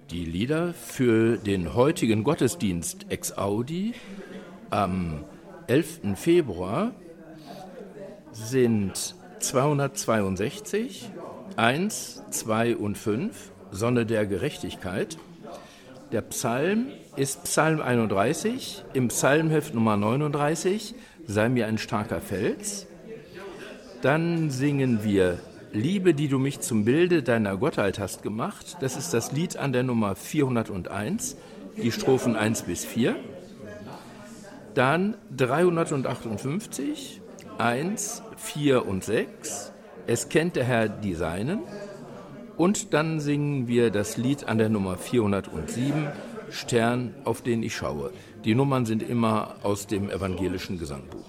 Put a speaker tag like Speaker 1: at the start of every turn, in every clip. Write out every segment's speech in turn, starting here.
Speaker 1: Die Lieder für den heutigen Gottesdienst ex Audi am 11. Februar sind 262, 1, 2 und 5, Sonne der Gerechtigkeit. Der Psalm ist Psalm 31, im Psalmheft Nummer 39, Sei mir ein starker Fels. Dann singen wir Liebe, die du mich zum Bilde deiner Gottheit hast gemacht. Das ist das Lied an der Nummer 401, die Strophen 1 bis 4. Dann 358, 1, 4 und 6. Es kennt der Herr die Seinen. Und dann singen wir das Lied an der Nummer 407, Stern, auf den ich schaue. Die Nummern sind immer aus dem evangelischen Gesangbuch.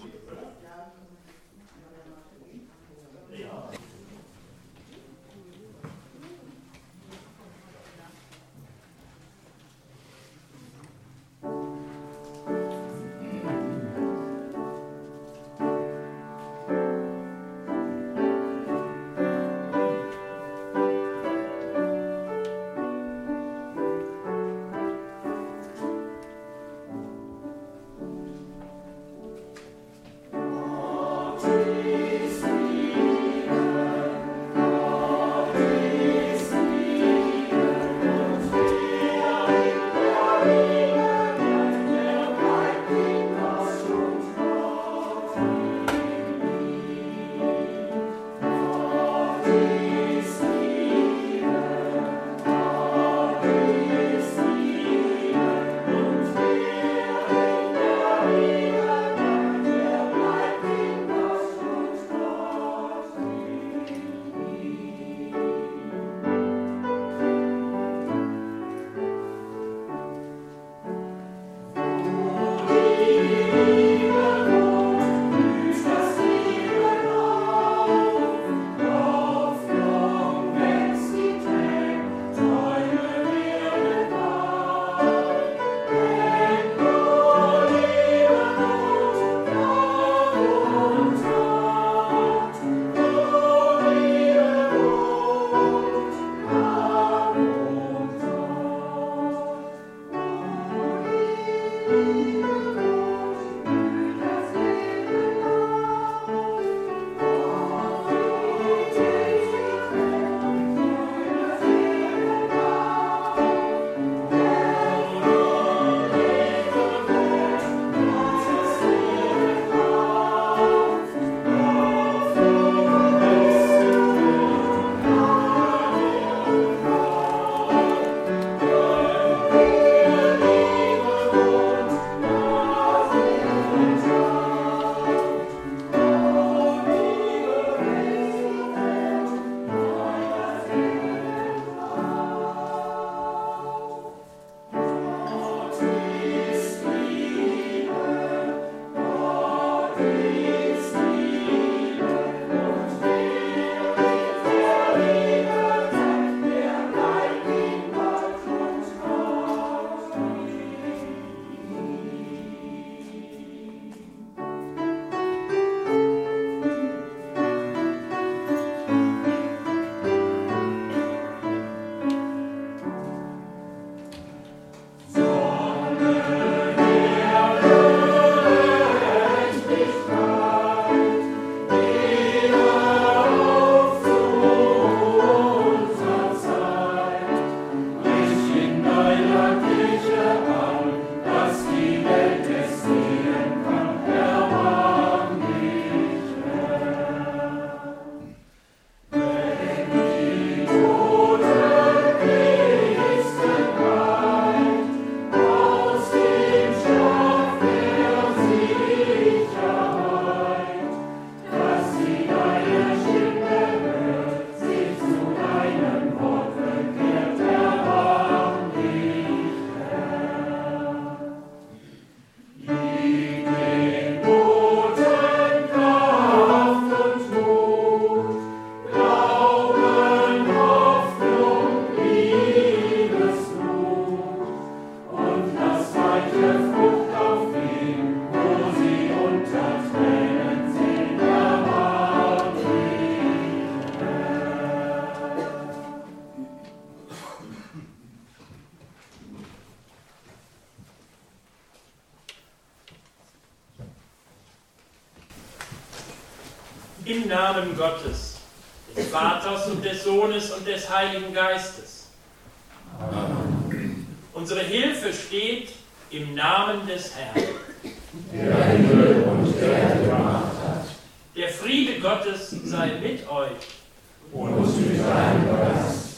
Speaker 2: Im Namen Gottes, des Vaters und des Sohnes und des Heiligen Geistes. Amen. Unsere Hilfe steht im Namen des Herrn,
Speaker 3: der Himmel und Erde gemacht hat.
Speaker 2: Der Friede Gottes sei mit euch.
Speaker 3: Und mit deinem Geist.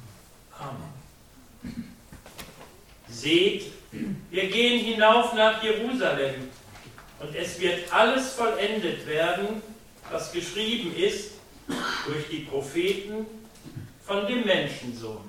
Speaker 2: Amen. Seht, wir gehen hinauf nach Jerusalem, und es wird alles vollendet werden, was geschrieben ist durch die Propheten von dem Menschensohn.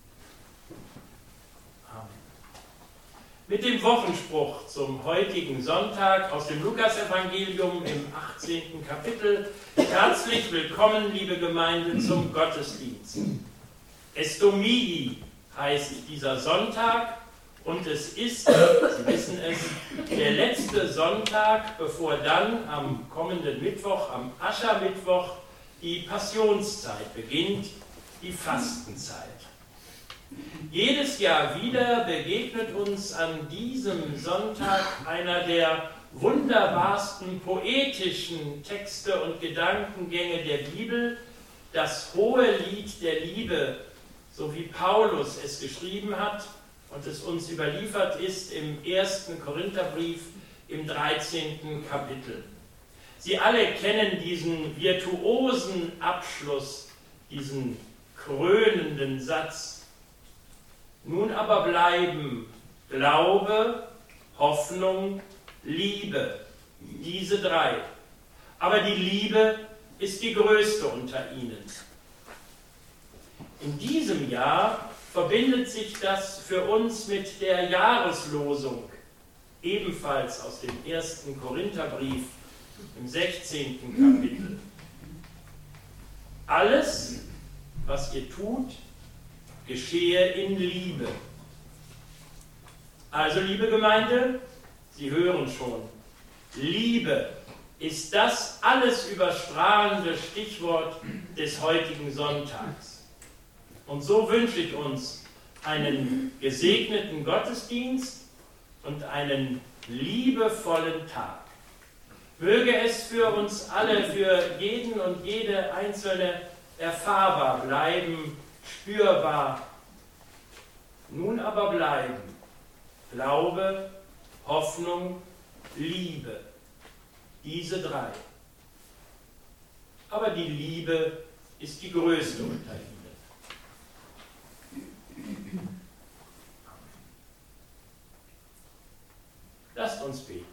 Speaker 2: Amen. Mit dem Wochenspruch zum heutigen Sonntag aus dem Lukasevangelium im 18. Kapitel. Herzlich willkommen, liebe Gemeinde, zum Gottesdienst. Es Domini heißt dieser Sonntag, und es ist, Sie wissen es, der letzte Sonntag, bevor dann am kommenden Mittwoch, am Aschermittwoch, die Passionszeit beginnt, die Fastenzeit. Jedes Jahr wieder begegnet uns an diesem Sonntag einer der wunderbarsten poetischen Texte und Gedankengänge der Bibel, das hohe Lied der Liebe, so wie Paulus es geschrieben hat und es uns überliefert ist im 1. Korintherbrief im 13. Kapitel. Sie alle kennen diesen virtuosen Abschluss, diesen krönenden Satz. Nun aber bleiben Glaube, Hoffnung, Liebe, diese drei. Aber die Liebe ist die größte unter ihnen. In diesem Jahr verbindet sich das für uns mit der Jahreslosung, ebenfalls aus dem 1. Korintherbrief im 16. Kapitel. Alles, was ihr tut, geschehe in Liebe. Also, liebe Gemeinde, Sie hören schon, Liebe ist das alles überstrahlende Stichwort des heutigen Sonntags. Und so wünsche ich uns einen gesegneten Gottesdienst und einen liebevollen Tag. Möge es für uns alle, für jeden und jede Einzelne erfahrbar bleiben, spürbar. Nun aber bleiben Glaube, Hoffnung, Liebe. Diese drei. Aber die Liebe ist die größte unter ihnen. Lasst uns beten.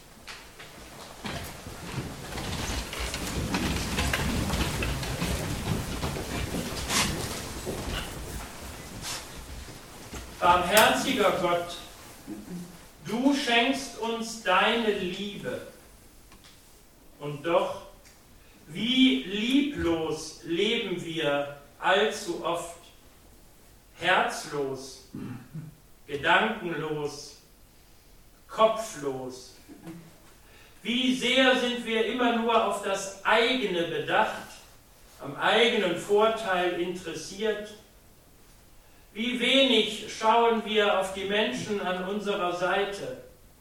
Speaker 2: Barmherziger Gott, du schenkst uns deine Liebe. Und doch, wie lieblos leben wir allzu oft, herzlos, gedankenlos, kopflos. Wie sehr sind wir immer nur auf das eigene bedacht, am eigenen Vorteil interessiert. Wie wenig schauen wir auf die Menschen an unserer Seite.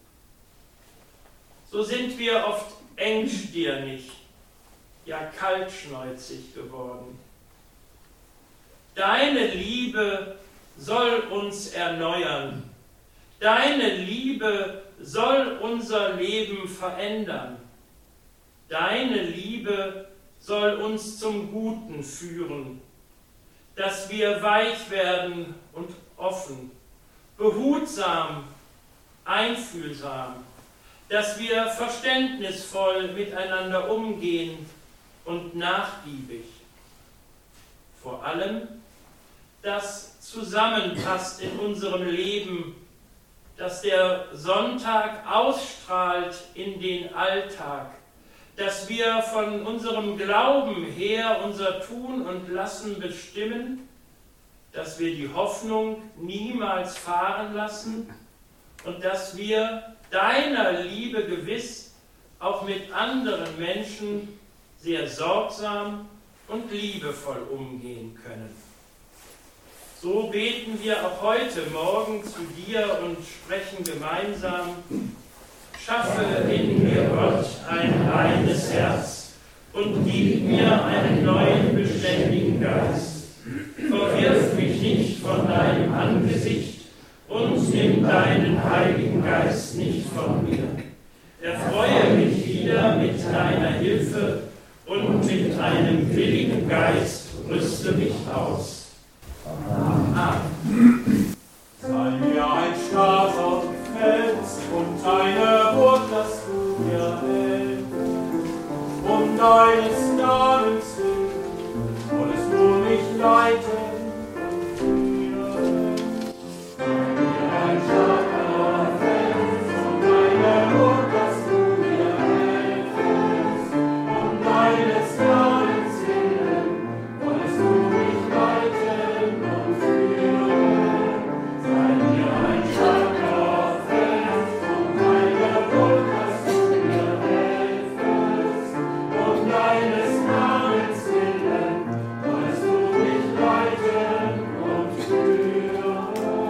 Speaker 2: So sind wir oft engstirnig, ja kaltschnäuzig geworden. Deine Liebe soll uns erneuern. Deine Liebe soll unser Leben verändern. Deine Liebe soll uns zum Guten führen, dass wir weich werden und offen, behutsam, einfühlsam, dass wir verständnisvoll miteinander umgehen und nachgiebig. Vor allem, dass zusammenpasst in unserem Leben, dass der Sonntag ausstrahlt in den Alltag, dass wir von unserem Glauben her unser Tun und Lassen bestimmen, dass wir die Hoffnung niemals fahren lassen und dass wir deiner Liebe gewiss auch mit anderen Menschen sehr sorgsam und liebevoll umgehen können. So beten wir auch heute Morgen zu dir und sprechen gemeinsam: Schaffe in mir, Gott, ein reines Herz und gib mir einen neuen, beständigen Geist. Verwirf mich nicht von deinem Angesicht und nimm deinen Heiligen Geist nicht von mir. Erfreue mich wieder mit deiner Hilfe und mit einem willigen Geist rüste mich aus. Amen.
Speaker 4: Sei mir ein starker Fels und eine Burg, dass du mir hältst. Um deines Namens willen wolltest du mich leiten und führen. Sei mir ein starker Fels und eine Burg, dass du mir hältst. Um deines Namens willen wolltest du mich leiten und führen. Sei mir ein starker Fels und eine Burg, dass du mir helfest. Um deines Namens willen wolltest du mich leiten und führen.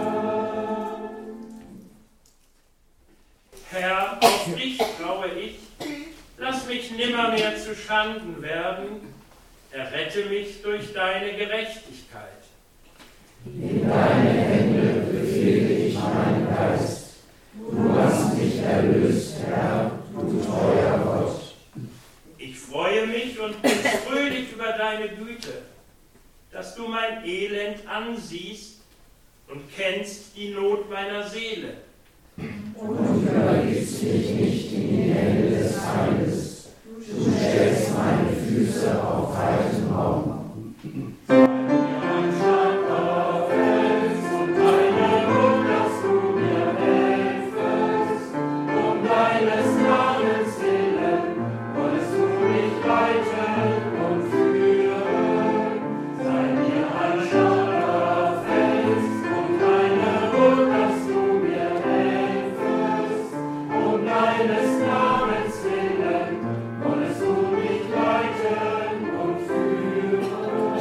Speaker 2: Herr, auf dich traue ich, lass mich nimmermehr zu Schanden werden, errette mich durch deine Gerechtigkeit.
Speaker 3: In deine Hände befehle ich meinen Geist. Du hast mich erlöst, Herr, du treuer Gott.
Speaker 2: Ich freue mich und bin fröhlich über deine Güte, dass du mein Elend ansiehst und kennst die Not meiner Seele.
Speaker 3: Und du übergibst mich nicht in die Hände des Feindes. Du stellst meine Füße auf weitem Raum.
Speaker 4: Sei mir ein starker Fels und eine Burg, dass du mir helfest. Um deines Namens willen wolltest du mich leiten und führen. Sei mir ein starker Fels und eine Burg, dass du mir helfest. Um deines Namens willen wolltest du mich leiten und führen.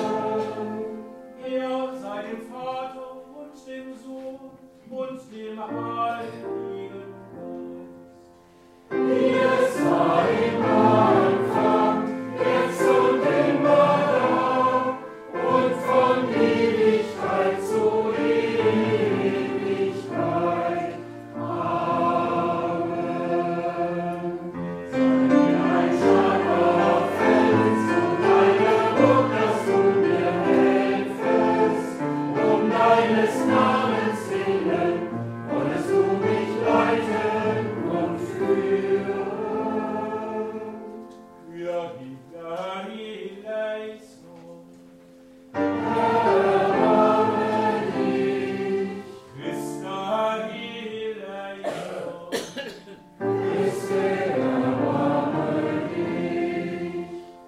Speaker 4: Er sei dem Vater und dem Sohn und dem Heiligen Geist. Wie es war im Anfang, jetzt und immer da und von Ewigkeit zu Ewigkeit. Amen. Sei mir ein starker Fels und eine Burg, dass du mir helfest. Um deines Namens willen wolltest du mich leiten und führen. Kyrie eleison. Erbarme dich. Christa eleison. Christe, erbarme dich.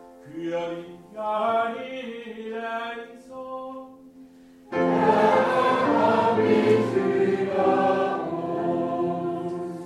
Speaker 4: Kyrie eleison. Erbarme dich über uns.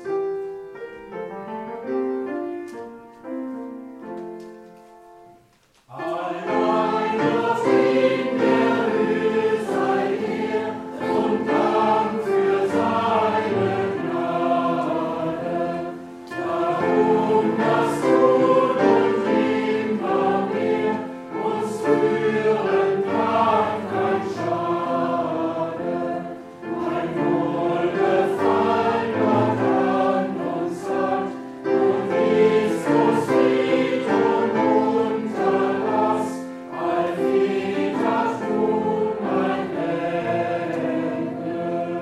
Speaker 4: Allein auf ihn der Höhe sei er und Dank für seine Gnade. Darum, dass Tod und Nimmermehr uns führen kann kein Schade. Ein Wohlgefallen Gott an uns hat und Christus Fried und Unterlass, allweder tun ein Ende.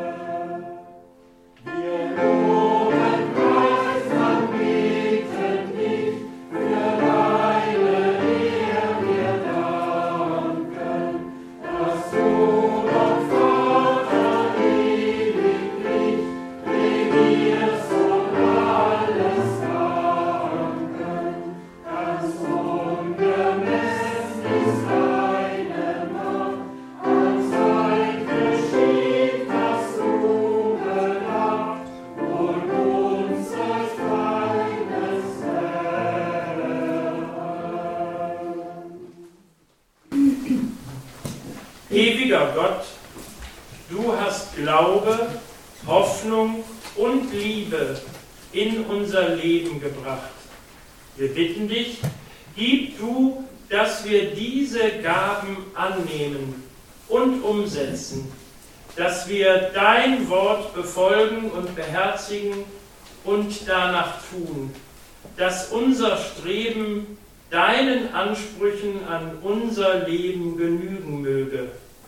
Speaker 4: Wir loben, preisen, beten dich, für deine Ehre wir danken, dass du, Gott Vater, ewiglich regierst und alles danken. Ganz ungemessen ist deine Macht, ans Leid geschieht, dass du gedacht, und unseres Feindes Herren.
Speaker 2: Ewiger Gott, du hast Glaube, Hoffnung und Liebe in unser Leben gebracht. Wir bitten dich, Gib du, dass wir diese Gaben annehmen und umsetzen, dass wir dein Wort befolgen und beherzigen und danach tun, dass unser Streben deinen Ansprüchen an unser Leben genügen möge.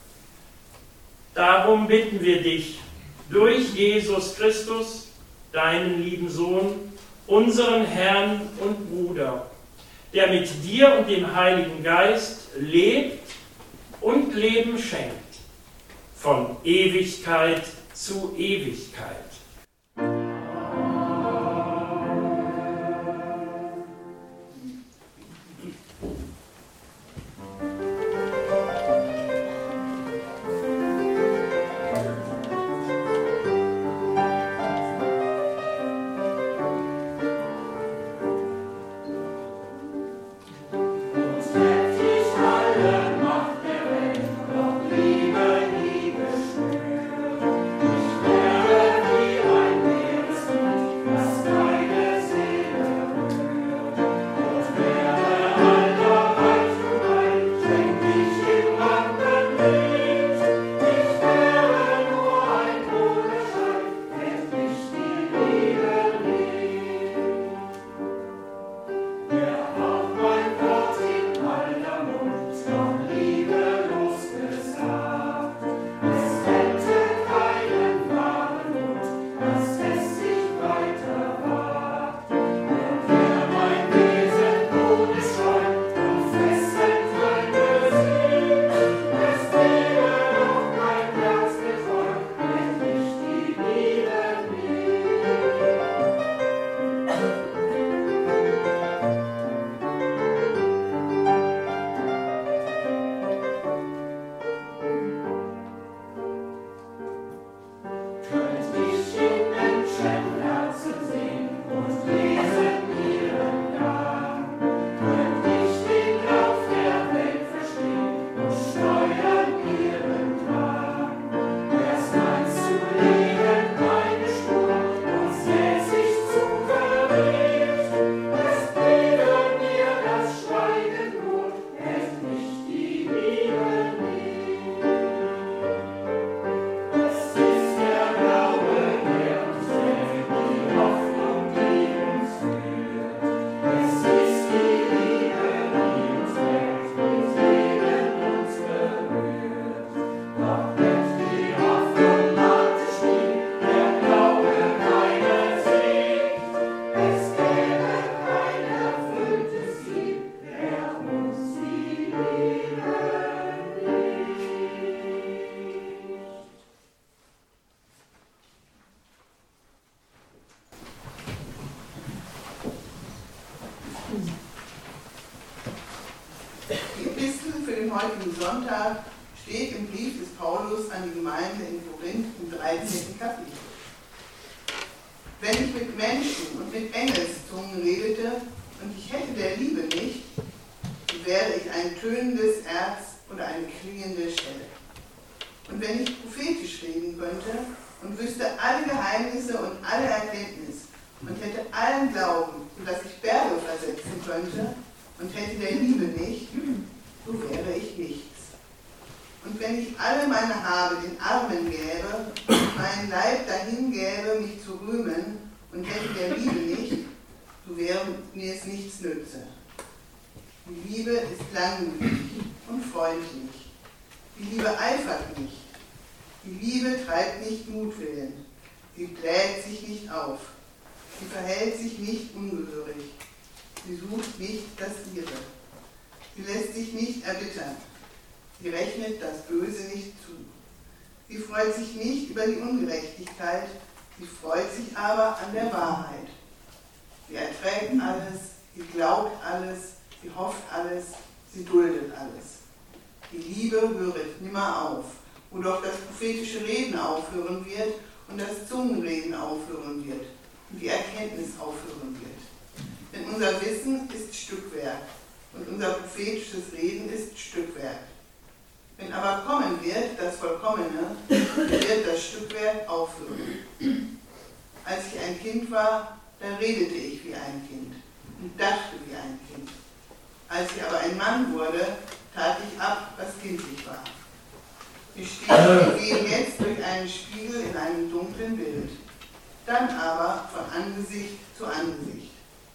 Speaker 2: Darum bitten wir dich, durch Jesus Christus, deinen lieben Sohn, unseren Herrn und Bruder, der mit dir und dem Heiligen Geist lebt und Leben schenkt, von Ewigkeit zu Ewigkeit.
Speaker 5: heutigen Sonntag steht im Brief des Paulus an die Gemeinde in Korinth im 13. Kapitel. Wenn ich mit Menschen und mit Engelszungen redete und ich hätte der Liebe nicht, so wäre ich ein tönendes Erz oder eine klingende Schelle. Und wenn ich prophetisch reden könnte und wüsste alle Geheimnisse und alle Erkenntnis und hätte allen Glauben, sodass ich Berge versetzen könnte und hätte der Liebe nicht, so wäre ich nichts. Und wenn ich alle meine Habe den Armen gäbe und meinen Leib dahin gäbe, mich zu rühmen und hätte der Liebe nicht, so wäre mir es nichts nütze. Die Liebe ist langmütig und freundlich. Die Liebe eifert nicht. Die Liebe treibt nicht Mutwillen. Sie bläht sich nicht auf. Sie verhält sich nicht ungehörig. Sie sucht nicht das Ihre. Sie lässt sich nicht erbittern. Sie rechnet das Böse nicht zu. Sie freut sich nicht über die Ungerechtigkeit, sie freut sich aber an der Wahrheit. Sie erträgt alles, sie glaubt alles, sie hofft alles, sie duldet alles. Die Liebe höret nimmer auf, wo doch das prophetische Reden aufhören wird und das Zungenreden aufhören wird und die Erkenntnis aufhören wird. Denn unser Wissen ist Stückwerk und unser prophetisches Reden ist Stückwerk. Wenn aber kommen wird das Vollkommene, wird das Stückwerk aufhören. Als ich ein Kind war, da redete ich wie ein Kind und dachte wie ein Kind. Als ich aber ein Mann wurde, tat ich ab, was kindlich war. Ich gehe jetzt durch einen Spiegel in einem dunklen Bild, dann aber von Angesicht zu Angesicht.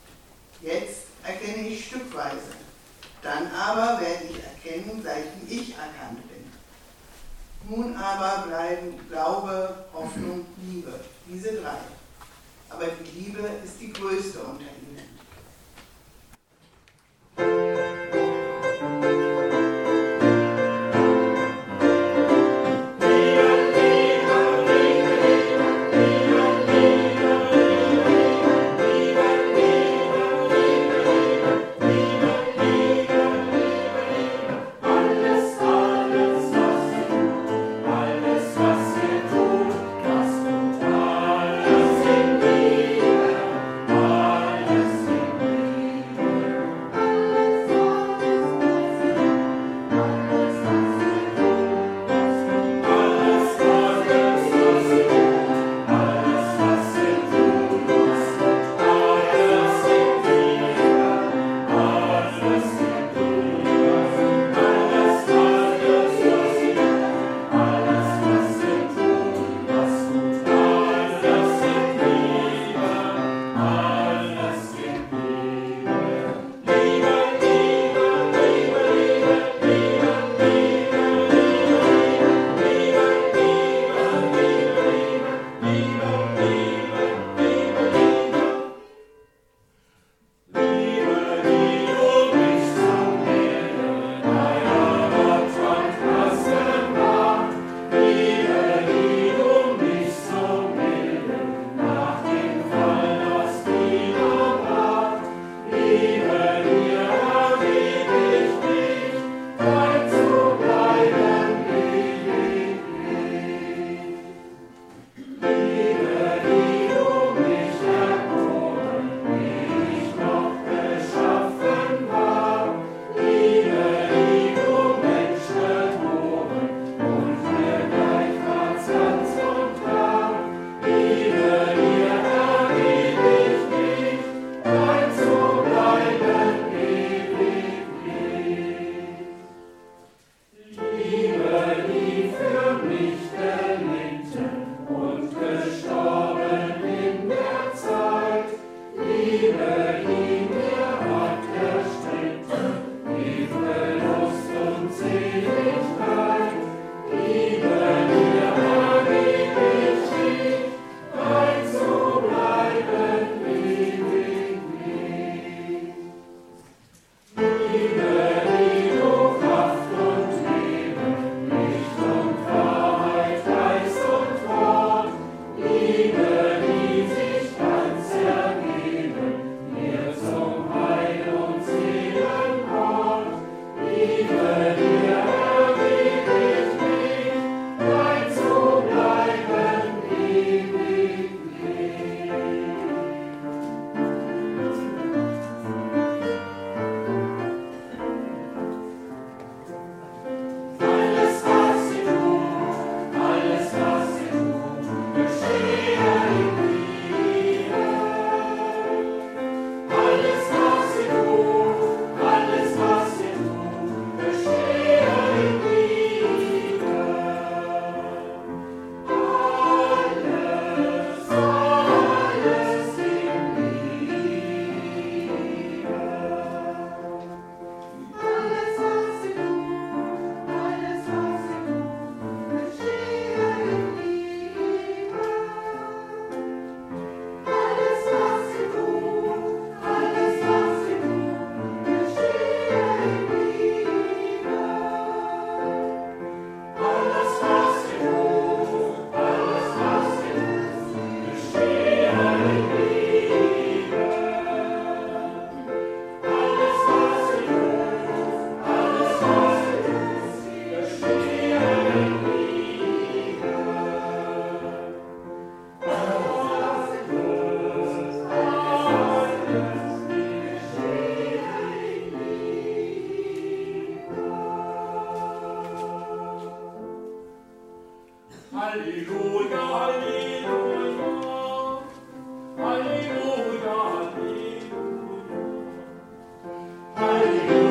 Speaker 5: Jetzt erkenne ich stückweise, dann aber werde ich erkennen, gleich wie ich erkannt bin. Nun aber bleiben Glaube, Hoffnung, Liebe, diese drei. Aber die Liebe ist die größte unter ihnen.
Speaker 4: Halleluja, Halleluja.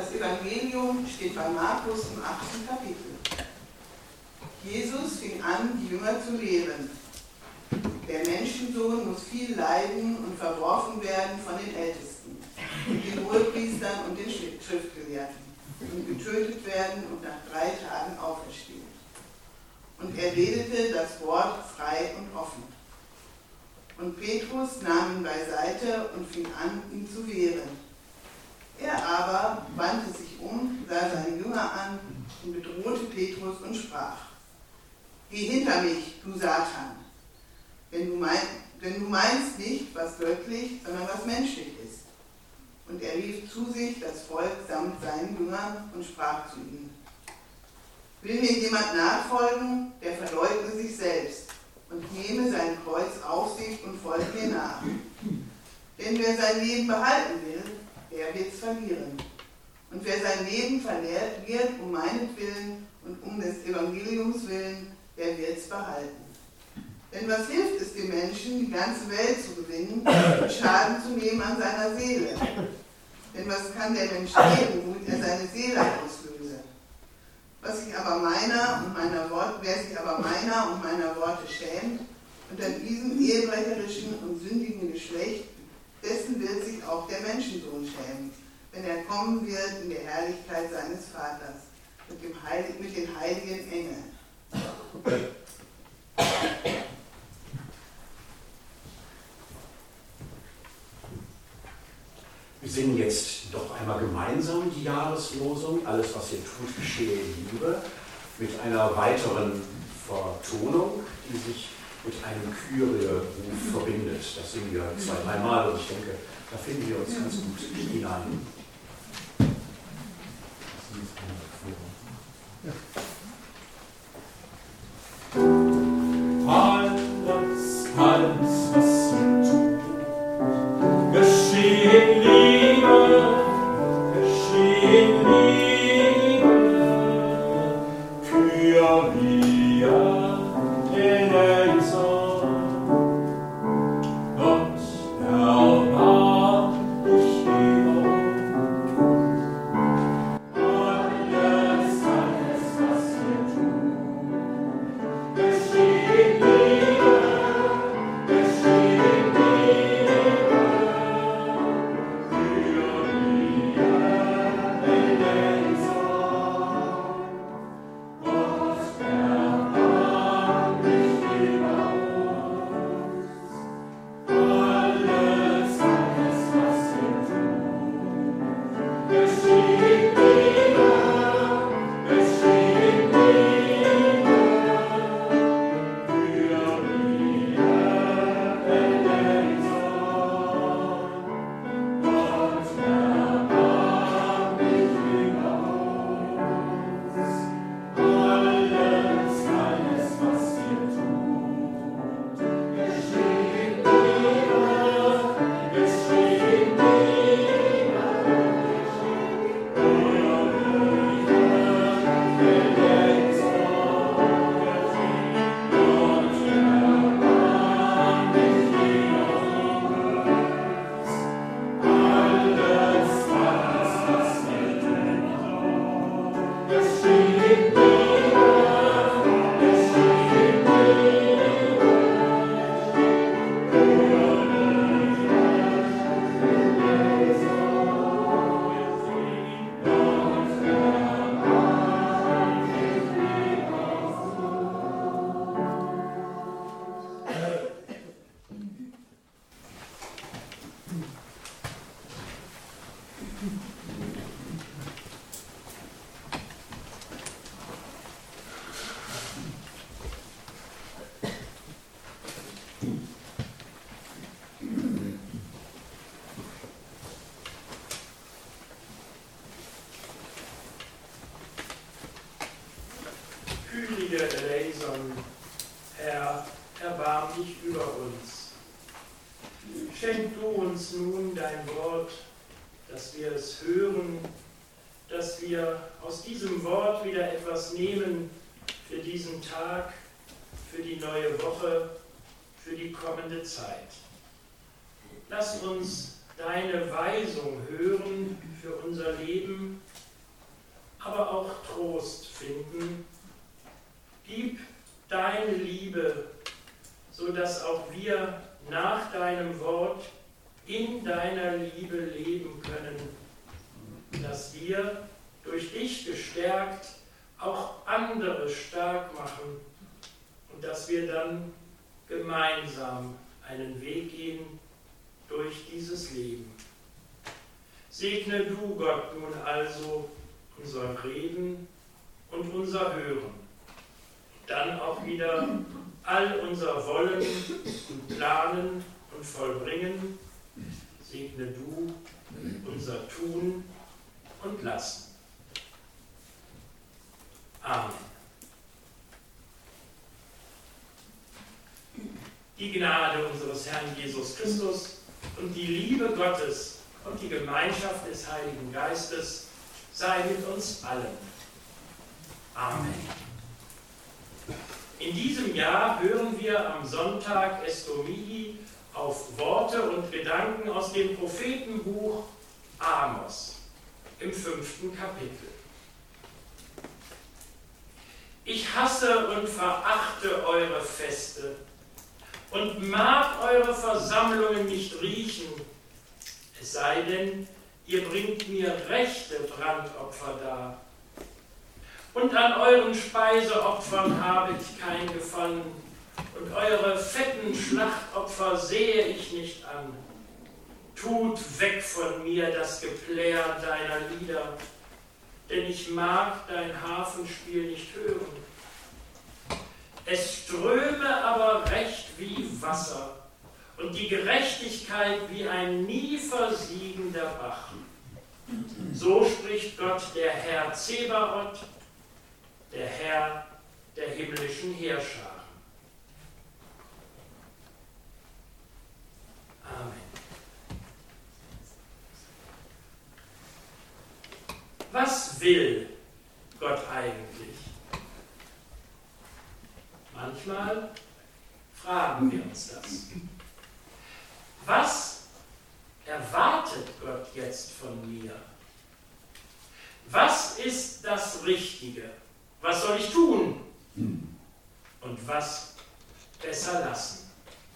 Speaker 5: Das Evangelium steht bei Markus im 8. Kapitel. Jesus fing an, die Jünger zu lehren. Der Menschensohn muss viel leiden und verworfen werden von den Ältesten, den Hohepriestern und den Schriftgelehrten und getötet werden und nach 3 Tagen auferstehen. Und er redete das Wort frei und offen. Und Petrus nahm ihn beiseite und fing an, ihn zu wehren. Er aber wandte sich um, sah seine Jünger an und bedrohte Petrus und sprach: Geh hinter mich, du Satan, denn du meinst nicht, was göttlich, sondern was menschlich ist. Und er rief zu sich das Volk samt seinen Jüngern und sprach zu ihnen: Will mir jemand nachfolgen, der verleugne sich selbst und nehme sein Kreuz auf sich und folge mir nach. Denn wer sein Leben behalten will, der wird es verlieren. Und wer sein Leben verliert um meinetwillen und um des Evangeliums willen, der wird es behalten. Denn was hilft es dem Menschen, die ganze Welt zu gewinnen und Schaden zu nehmen an seiner Seele? Denn was kann der Mensch geben, womit er seine Seele auslöse? Wer sich aber meiner und meiner Worte schämt und an diesem ehebrecherischen und sündigen Geschlecht, dessen wird sich auch der Menschensohn schämen, wenn er kommen wird in der Herrlichkeit seines Vaters mit den heiligen Engeln.
Speaker 6: Wir singen jetzt doch einmal gemeinsam die Jahreslosung, alles was ihr tut, geschehe in Liebe, mit einer weiteren Vertonung, die sich mit einem Kyrie-Ruf verbindet. Das singen wir 2-3 Mal und ich denke, da finden wir uns ganz gut hinein.
Speaker 4: Alles, was wir tun, geschehe in Liebe, geschehe in Liebe, Kyrie eleison. Gott erbarm dich über alles, was wir tun, geschehe in Liebe, geschehe in Liebe, Kyrie eleison. Gott erbarm dich über uns. Alles, was wir tun, geschehe in Liebe, geschehe in Liebe, Kyrie eleison. Gott erbarm dich über uns. Alles, was wir tun, geschehe in Liebe, geschehe in Liebe,
Speaker 2: Kyrie eleison, Herr, erbarm dich über uns. Schenk du uns nun dein Wort, dass wir es hören, dass wir aus diesem Wort wieder etwas nehmen für diesen Tag, für die neue Woche, für die kommende Zeit. Lass uns deine Weisung hören für unser Leben deine Liebe, so dass auch wir nach deinem Wort in deiner Liebe leben können, dass wir durch dich gestärkt auch andere stark machen und dass wir dann gemeinsam einen Weg gehen durch dieses Leben. Segne du, Gott, nun also unser Reden und unser Hören, dann auch wieder all unser Wollen und Planen und Vollbringen. Segne du unser Tun und Lassen. Amen. Die Gnade unseres Herrn Jesus Christus und die Liebe Gottes und die Gemeinschaft des Heiligen Geistes sei mit uns allen. Amen. In diesem Jahr hören wir am Sonntag Estomii auf Worte und Gedanken aus dem Prophetenbuch Amos im 5. Kapitel. Ich hasse und verachte eure Feste und mag eure Versammlungen nicht riechen, es sei denn, ihr bringt mir rechte Brandopfer dar. Und an euren Speiseopfern habe ich kein Gefallen, und eure fetten Schlachtopfer sehe ich nicht an. Tut weg von mir das Geplärr deiner Lieder, denn ich mag dein Harfenspiel nicht hören. Es ströme aber Recht wie Wasser und die Gerechtigkeit wie ein nie versiegender Bach. So spricht Gott, der Herr Zebaoth, der Herr der himmlischen Heerscharen. Amen. Was will Gott eigentlich? Manchmal fragen wir uns das. Was erwartet Gott jetzt von mir? Was ist das Richtige? Was soll ich tun? Und was besser lassen?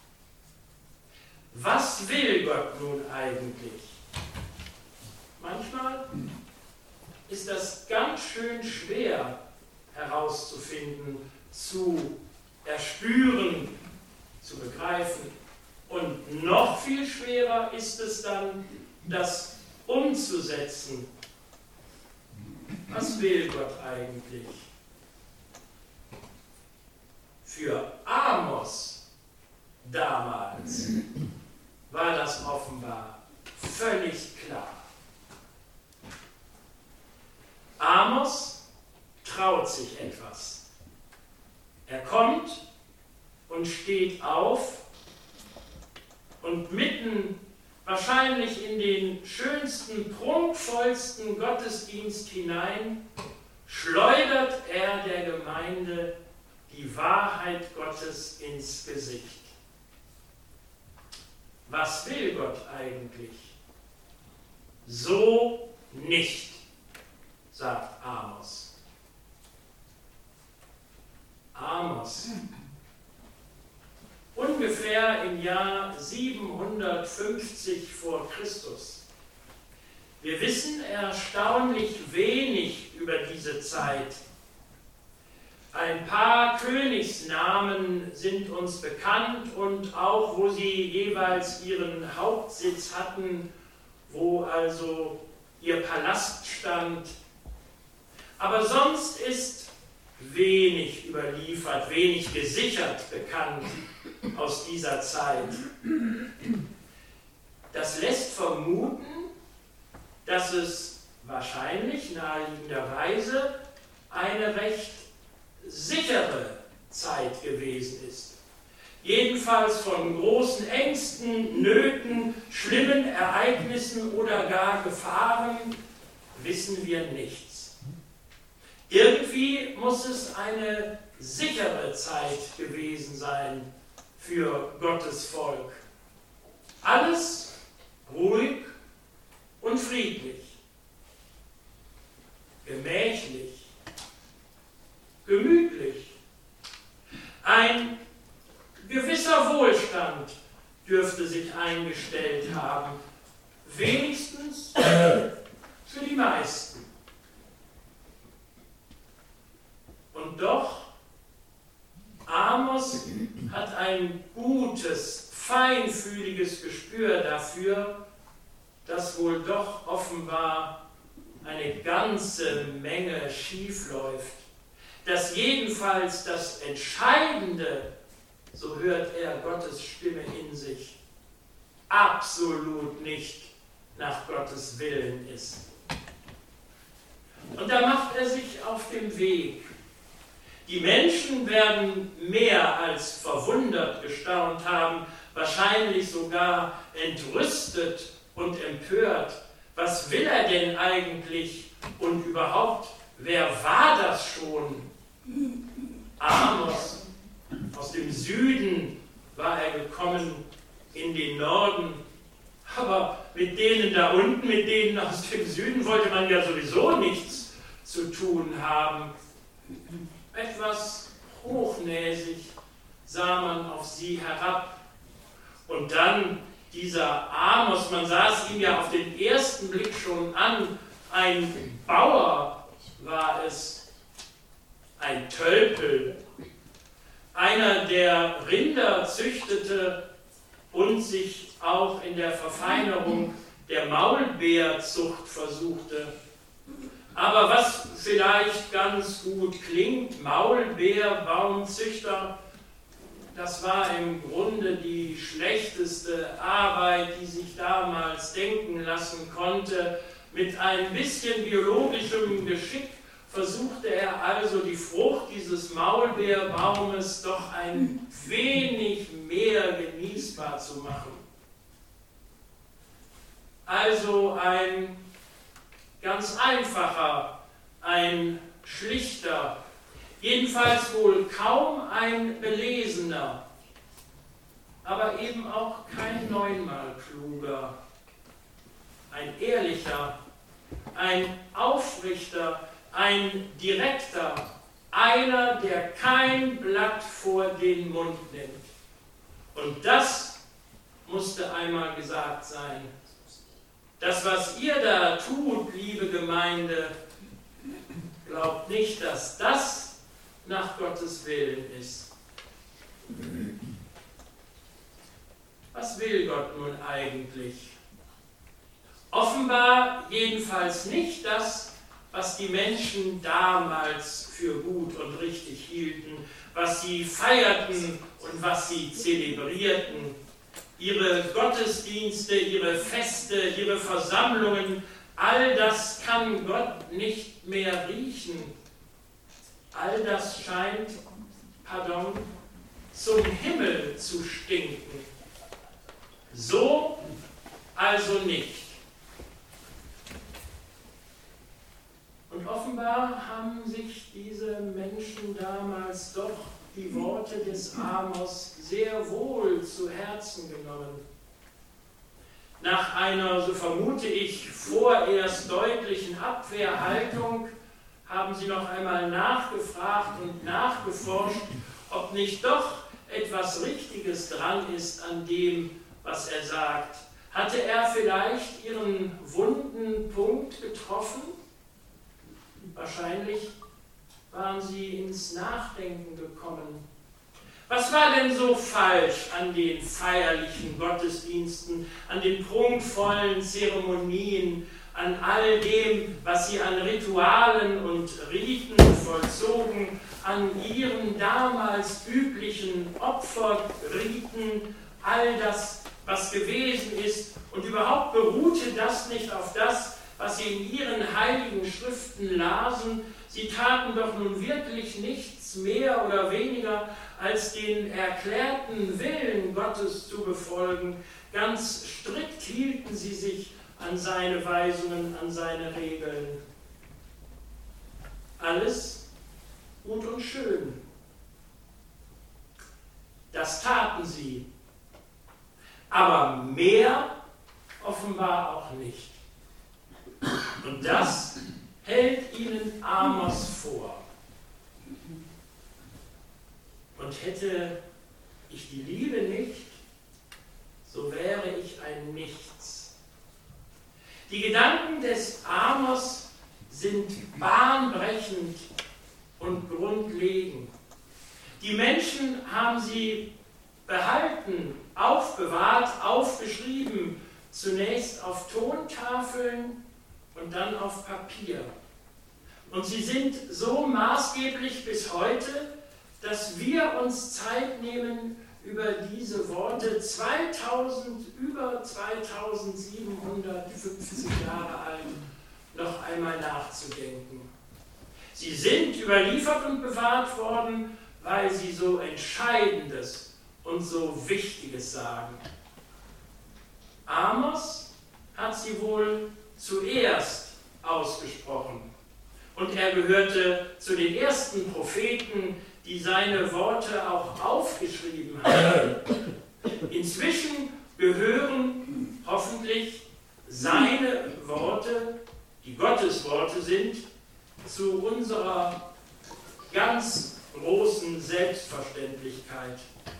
Speaker 2: Was will Gott nun eigentlich? Manchmal ist das ganz schön schwer herauszufinden, zu erspüren, zu begreifen. Und noch viel schwerer ist es dann, das umzusetzen. Was will Gott eigentlich? Für Amos damals war das offenbar völlig klar. Amos traut sich etwas. Er kommt und steht auf und mitten wahrscheinlich in den schönsten, prunkvollsten Gottesdienst hinein schleudert er der Gemeinde die Wahrheit Gottes ins Gesicht. Was will Gott eigentlich? So nicht, sagt Amos. Amos. Ungefähr im Jahr 750 vor Christus. Wir wissen erstaunlich wenig über diese Zeit. Ein paar Königsnamen sind uns bekannt und auch, wo sie jeweils ihren Hauptsitz hatten, wo also ihr Palast stand. Aber sonst ist wenig überliefert, wenig gesichert bekannt aus dieser Zeit. Das lässt vermuten, dass es wahrscheinlich naheliegenderweise eine recht sichere Zeit gewesen ist. Jedenfalls von großen Ängsten, Nöten, schlimmen Ereignissen oder gar Gefahren wissen wir nichts. Irgendwie muss es eine sichere Zeit gewesen sein für Gottes Volk. Alles ruhig und friedlich, gemächlich, gemütlich. Und doch, Amos hat ein gutes, feinfühliges Gespür dafür, dass wohl doch offenbar eine ganze Menge schiefläuft. Dass jedenfalls das Entscheidende, so hört er Gottes Stimme in sich, absolut nicht nach Gottes Willen ist. Und da macht er sich auf den Weg. Die Menschen werden mehr als verwundert gestaunt haben, wahrscheinlich sogar entrüstet und empört. Was will er denn eigentlich? Und überhaupt, wer war das schon? Amos, aus dem Süden war er gekommen in den Norden. Aber mit denen da unten, mit denen aus dem Süden wollte man ja sowieso nichts zu tun haben. Etwas hochnäsig sah man auf sie herab. Und dann dieser Amos, man sah es ihm ja auf den ersten Blick schon an, ein Bauer war es, ein Tölpel, einer, der Rinder züchtete und sich auch in der Verfeinerung der Maulbeerzucht versuchte. Aber was vielleicht ganz gut klingt, Maulbeerbaumzüchter, das war im Grunde die schlechteste Arbeit, die sich damals denken lassen konnte. Mit ein bisschen biologischem Geschick versuchte er also die Frucht dieses Maulbeerbaumes doch ein wenig mehr genießbar zu machen. Also ein ganz einfacher, ein schlichter, jedenfalls wohl kaum ein belesener, aber eben auch kein neunmal kluger, ein ehrlicher, ein aufrichter, ein direkter, einer, der kein Blatt vor den Mund nimmt. Und das musste einmal gesagt sein. Das, was ihr da tut, liebe Gemeinde, glaubt nicht, dass das nach Gottes Willen ist. Was will Gott nun eigentlich? Offenbar jedenfalls nicht das, was die Menschen damals für gut und richtig hielten, was sie feierten und was sie zelebrierten. Ihre Gottesdienste, ihre Feste, ihre Versammlungen, all das kann Gott nicht mehr riechen. All das scheint, zum Himmel zu stinken. So also nicht. Und offenbar haben sich diese Menschen damals doch die Worte des Amos sehr wohl zu Herzen genommen. Nach einer, so vermute ich, vorerst deutlichen Abwehrhaltung haben sie noch einmal nachgefragt und nachgeforscht, ob nicht doch etwas Richtiges dran ist an dem, was er sagt. Hatte er vielleicht ihren wunden Punkt getroffen? Wahrscheinlich waren sie ins Nachdenken gekommen. Was war denn so falsch an den feierlichen Gottesdiensten, an den prunkvollen Zeremonien, an all dem, was sie an Ritualen und Riten vollzogen, an ihren damals üblichen Opferriten, all das, was gewesen ist, und überhaupt beruhte das nicht auf das, was sie in ihren heiligen Schriften lasen. Sie taten doch nun wirklich nichts mehr oder weniger, als den erklärten Willen Gottes zu befolgen. Ganz strikt hielten sie sich an seine Weisungen, an seine Regeln. Alles gut und schön. Das taten sie. Aber mehr offenbar auch nicht. Und das hält ihnen Amos vor. Und hätte ich die Liebe nicht, so wäre ich ein Nichts. Die Gedanken des Amos sind bahnbrechend und Grund legen. Die Menschen haben sie behalten, aufbewahrt, aufgeschrieben, zunächst auf Tontafeln und dann auf Papier. Und sie sind so maßgeblich bis heute, dass wir uns Zeit nehmen, über diese Worte über 2750 Jahre alt noch einmal nachzudenken. Sie sind überliefert und bewahrt worden, weil sie so Entscheidendes und so Wichtiges sagen. Amos hat sie wohl zuerst ausgesprochen und er gehörte zu den ersten Propheten, die seine Worte auch aufgeschrieben haben. Inzwischen gehören hoffentlich seine Worte, die Gottes Worte sind, zu unserer ganz großen Selbstverständlichkeit.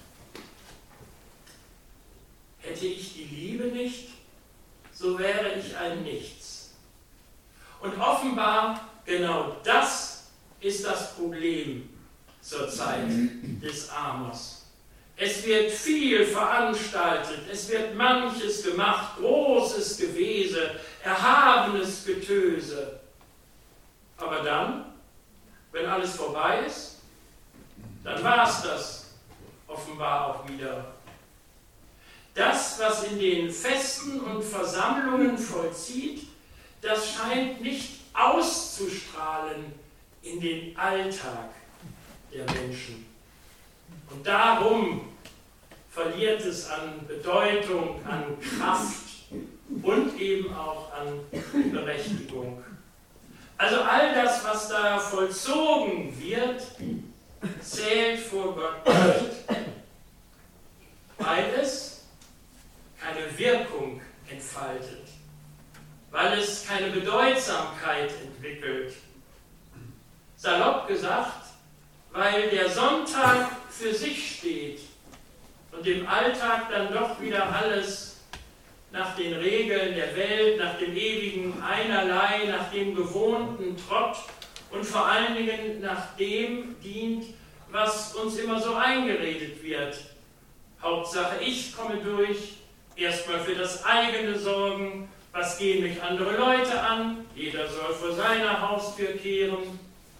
Speaker 2: Hätte ich die Liebe nicht, so wäre ich ein Nichts. Und offenbar genau das ist das Problem zur Zeit des Amos. Es wird viel veranstaltet, es wird manches gemacht, großes Gewese, erhabenes Getöse. Aber dann, wenn alles vorbei ist, dann war es das offenbar auch wieder. Das, was in den Festen und Versammlungen vollzieht, das scheint nicht auszustrahlen in den Alltag der Menschen. Und darum verliert es an Bedeutung, an Kraft und eben auch an Berechtigung. Also all das, was da vollzogen wird, zählt vor Gott nicht, weil es keine Wirkung entfaltet, weil es keine Bedeutsamkeit entwickelt. Salopp gesagt, weil der Sonntag für sich steht und im Alltag dann doch wieder alles nach den Regeln der Welt, nach dem ewigen Einerlei, nach dem gewohnten Trott und vor allen Dingen nach dem dient, was uns immer so eingeredet wird. Hauptsache, ich komme durch, erstmal für das eigene sorgen, was gehen mich andere Leute an, jeder soll vor seiner Haustür kehren.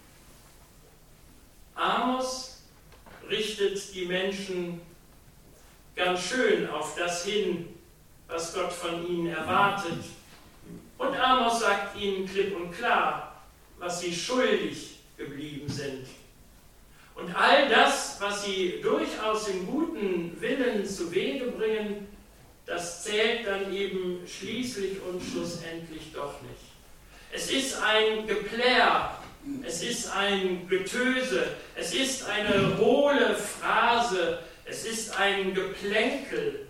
Speaker 2: Amos richtet die Menschen ganz schön auf das hin, was Gott von ihnen erwartet. Und Amos sagt ihnen klipp und klar, was sie schuldig geblieben sind. Und all das, was sie durchaus im guten Willen zu Wege bringen, das zählt dann eben schließlich und schlussendlich doch nicht. Es ist ein Geplär, es ist ein Getöse, es ist eine hohle Phrase, es ist ein Geplänkel.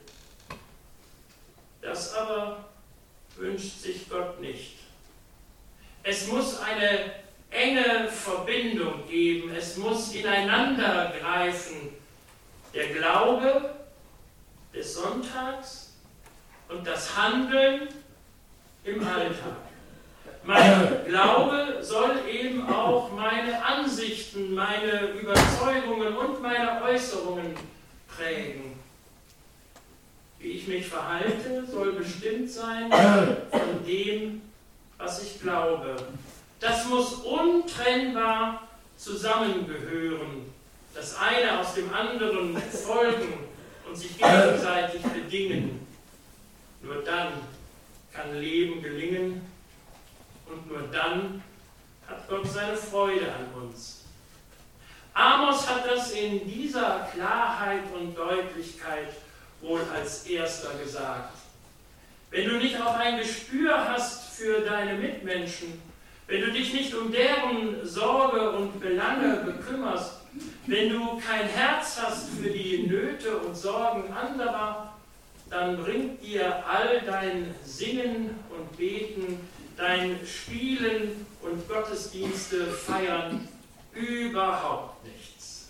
Speaker 2: Das aber wünscht sich Gott nicht. Es muss eine enge Verbindung geben, es muss ineinander greifen. Der Glaube des Sonntags und das Handeln im Alltag. Mein Glaube soll eben auch meine Ansichten, meine Überzeugungen und meine Äußerungen prägen. Wie ich mich verhalte, soll bestimmt sein von dem, was ich glaube. Das muss untrennbar zusammengehören. Das eine aus dem anderen folgen und sich gegenseitig bedingen. Nur dann kann Leben gelingen und nur dann hat Gott seine Freude an uns. Amos hat das in dieser Klarheit und Deutlichkeit wohl als erster gesagt. Wenn du nicht auch ein Gespür hast für deine Mitmenschen, wenn du dich nicht um deren Sorge und Belange bekümmerst, wenn du kein Herz hast für die Nöte und Sorgen anderer, dann bringt dir all dein Singen und Beten, dein Spielen und Gottesdienste feiern überhaupt nichts.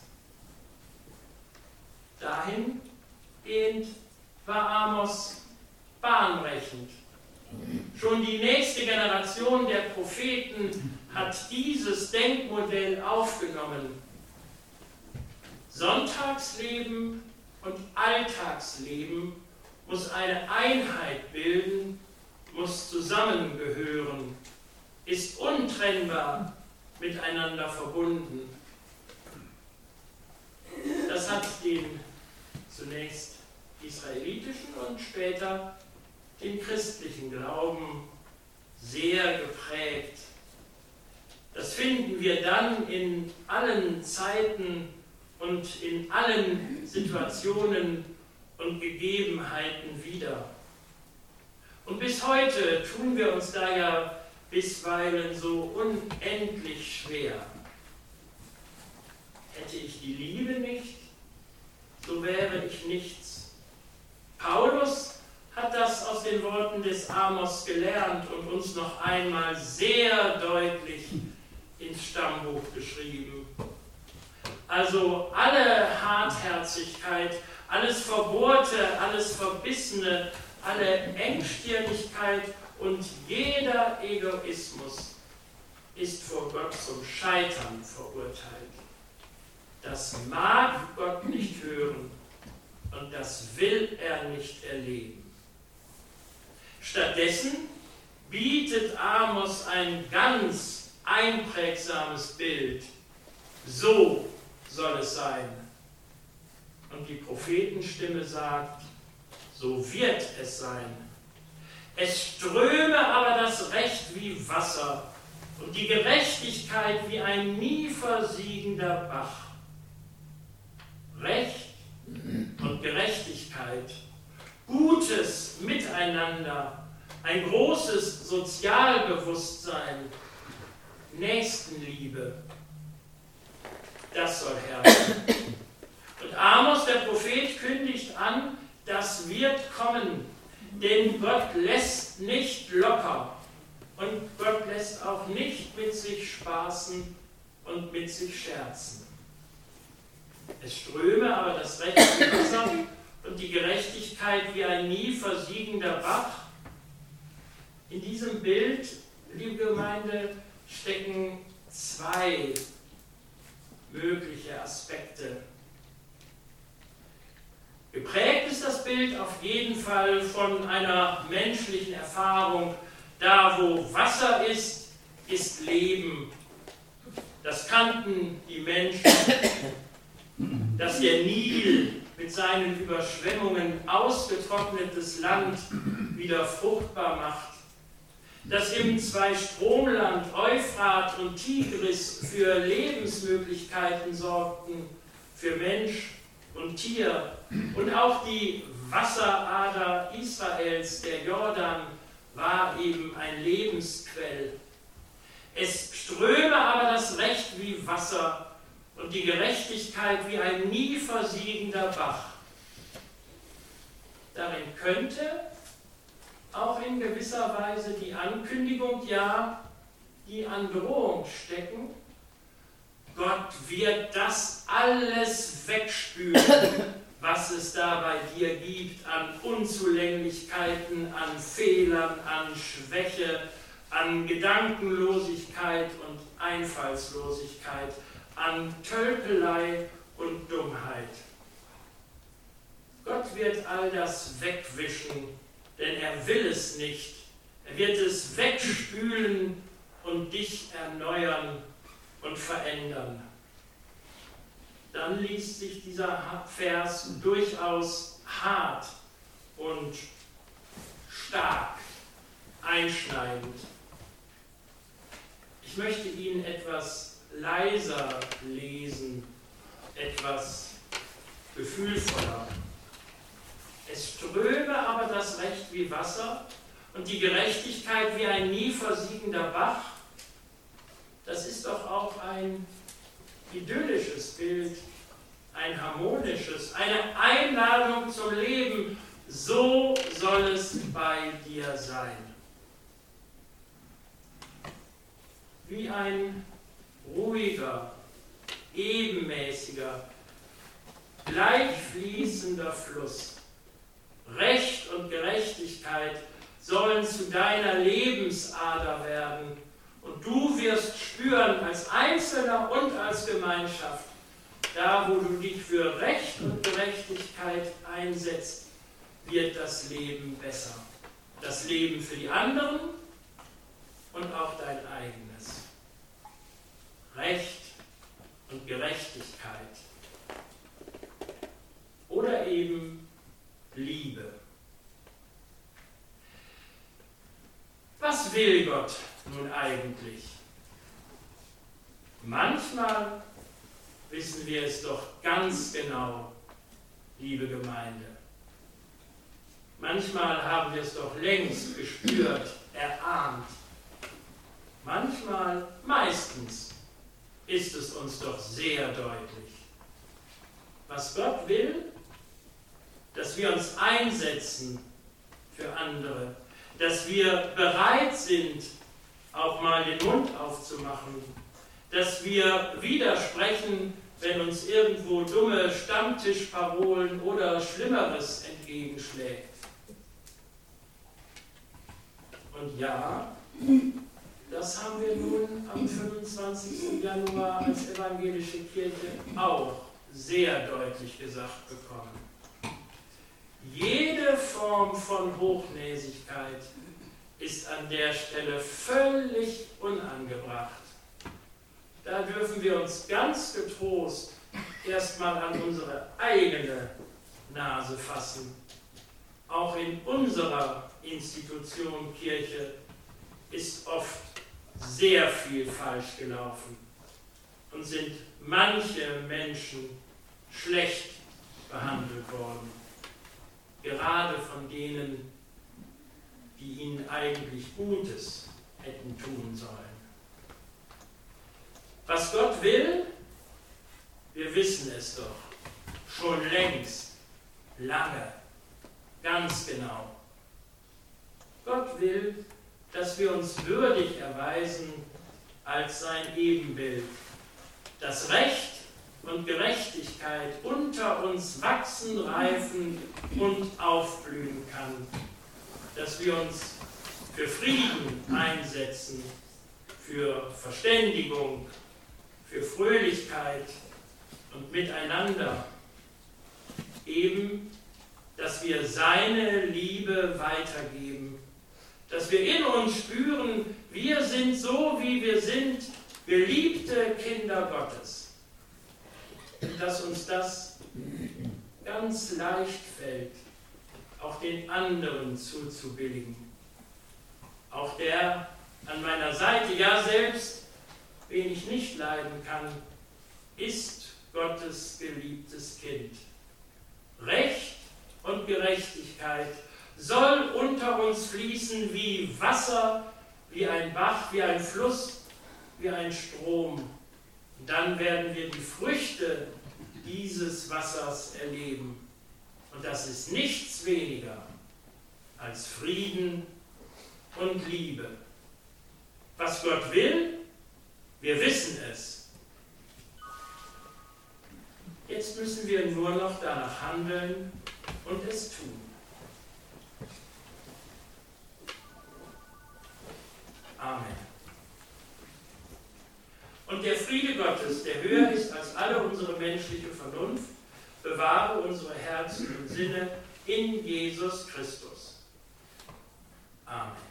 Speaker 2: Dahingehend war Amos bahnbrechend. Schon die nächste Generation der Propheten hat dieses Denkmodell aufgenommen. Sonntagsleben und Alltagsleben muss eine Einheit bilden, muss zusammengehören, ist untrennbar miteinander verbunden. Das hat den zunächst israelitischen und später den christlichen Glauben sehr geprägt. Das finden wir dann in allen Zeiten und in allen Situationen und Gegebenheiten wieder. Und bis heute tun wir uns da ja bisweilen so unendlich schwer. Hätte ich die Liebe nicht, so wäre ich nichts. Paulus hat das aus den Worten des Amos gelernt und uns noch einmal sehr deutlich ins Stammbuch geschrieben. Also alle Hartherzigkeit, alles Verbohrte, alles Verbissene, alle Engstirnigkeit und jeder Egoismus ist vor Gott zum Scheitern verurteilt. Das mag Gott nicht hören und das will er nicht erleben. Stattdessen bietet Amos ein ganz einprägsames Bild. So soll es sein. Und die Prophetenstimme sagt, so wird es sein. Es ströme aber das Recht wie Wasser und die Gerechtigkeit wie ein nie versiegender Bach. Recht und Gerechtigkeit, gutes Miteinander, ein großes Sozialbewusstsein, Nächstenliebe, das soll herrschen. Und Amos, der Prophet, kündigt an, das wird kommen, denn Gott lässt nicht locker und Gott lässt auch nicht mit sich spaßen und mit sich scherzen. Es ströme aber das Recht wie Wasser und die Gerechtigkeit wie ein nie versiegender Bach. In diesem Bild, liebe Gemeinde, stecken zwei mögliche Aspekte. Geprägt ist das Bild auf jeden Fall von einer menschlichen Erfahrung. Da, wo Wasser ist, ist Leben. Das kannten die Menschen. Dass der Nil mit seinen Überschwemmungen ausgetrocknetes Land wieder fruchtbar macht. Dass im Zweistromland Euphrat und Tigris für Lebensmöglichkeiten sorgten, für Mensch und Tier. Und auch die Wasserader Israels, der Jordan, war eben ein Lebensquell. Es ströme aber das Recht wie Wasser und die Gerechtigkeit wie ein nie versiegender Bach. Darin könnte auch in gewisser Weise die Ankündigung, ja, die Androhung stecken. Gott wird das alles wegspülen, was es da bei dir gibt an Unzulänglichkeiten, an Fehlern, an Schwäche, an Gedankenlosigkeit und Einfallslosigkeit, an Tölpelei und Dummheit. Gott wird all das wegwischen, denn er will es nicht. Er wird es wegspülen und dich erneuern und verändern. Dann liest sich dieser Vers durchaus hart und stark, einschneidend. Ich möchte ihn etwas leiser lesen, etwas gefühlvoller. Es ströme aber das Recht wie Wasser und die Gerechtigkeit wie ein nie versiegender Bach. Das ist doch auch ein idyllisches Bild, ein harmonisches, eine Einladung zum Leben. So soll es bei dir sein. Wie ein ruhiger, ebenmäßiger, gleichfließender Fluss. Recht und Gerechtigkeit sollen zu deiner Lebensader werden und Und du wirst spüren, als Einzelner und als Gemeinschaft, da wo du dich für Recht und Gerechtigkeit einsetzt, wird das Leben besser. Das Leben für die anderen und auch dein eigenes. Recht und Gerechtigkeit. Oder eben Liebe. Was will Gott nun eigentlich? Manchmal wissen wir es doch ganz genau, liebe Gemeinde. Manchmal haben wir es doch längst gespürt, erahnt. Manchmal, meistens, ist es uns doch sehr deutlich. Was Gott will, dass wir uns einsetzen für andere, dass wir bereit sind, auch mal den Mund aufzumachen, dass wir widersprechen, wenn uns irgendwo dumme Stammtischparolen oder Schlimmeres entgegenschlägt. Und ja, das haben wir nun am 25. Januar als evangelische Kirche auch sehr deutlich gesagt bekommen. Jede Form von Hochnäsigkeit ist an der Stelle völlig unangebracht. Da dürfen wir uns ganz getrost erstmal an unsere eigene Nase fassen. Auch in unserer Institution Kirche ist oft sehr viel falsch gelaufen und sind manche Menschen schlecht behandelt worden, gerade von denen, die ihnen eigentlich Gutes hätten tun sollen. Was Gott will, wir wissen es doch, schon längst, lange, ganz genau. Gott will, dass wir uns würdig erweisen als sein Ebenbild, dass Recht und Gerechtigkeit unter uns wachsen, reifen und aufblühen kann, dass wir uns für Frieden einsetzen, für Verständigung, für Fröhlichkeit und Miteinander, eben, dass wir seine Liebe weitergeben, dass wir in uns spüren, wir sind so, wie wir sind, geliebte Kinder Gottes. Und dass uns das ganz leicht fällt, auch den anderen zuzubilligen. Auch der an meiner Seite, ja selbst, wen ich nicht leiden kann, ist Gottes geliebtes Kind. Recht und Gerechtigkeit soll unter uns fließen wie Wasser, wie ein Bach, wie ein Fluss, wie ein Strom. Und dann werden wir die Früchte dieses Wassers erleben. Und das ist nichts weniger als Frieden und Liebe. Was Gott will, wir wissen es. Jetzt müssen wir nur noch danach handeln und es tun. Amen. Und der Friede Gottes, der höher ist als alle unsere menschliche Vernunft, bewahre unsere Herzen und Sinne in Jesus Christus. Amen.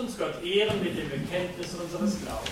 Speaker 2: uns Gott ehren mit dem Bekenntnis unseres Glaubens.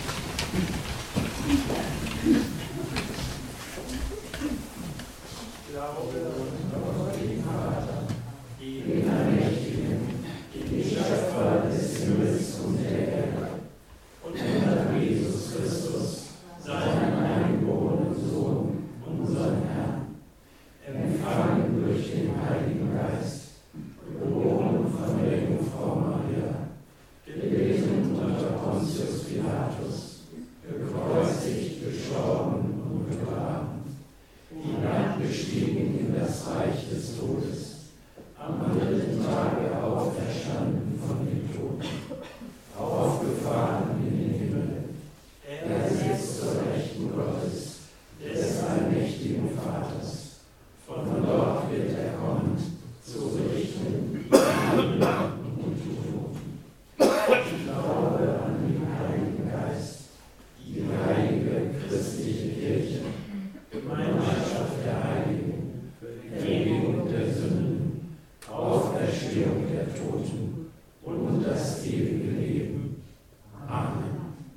Speaker 2: Ich glaube an den Vater, den Allmächtigen, den Schöpfer des Himmels und der Erde, und an Jesus Christus, seinen eingeborenen Sohn, unseren Herrn, empfangen durch den Heiligen Geist, geboren von der Jungfrau Maria, gelesen unter Pontius Pilatus, gekreuzigt, gestorben und begraben, hinabgestiegen in das Reich des Todes, am dritten Tage auferstanden von den Toten, aufgefahren in den Himmel. Er sitzt zur Rechten Gottes, des allmächtigen Vaters. Von dort wird er kommen, zu richten die Lebenden und die Toten. Ich glaube an den Heiligen Geist, die heilige christliche Kirche, Gemeinschaft der Heiligen, Vergebung der Sünden, Auferstehung der Toten und das ewige Leben. Amen.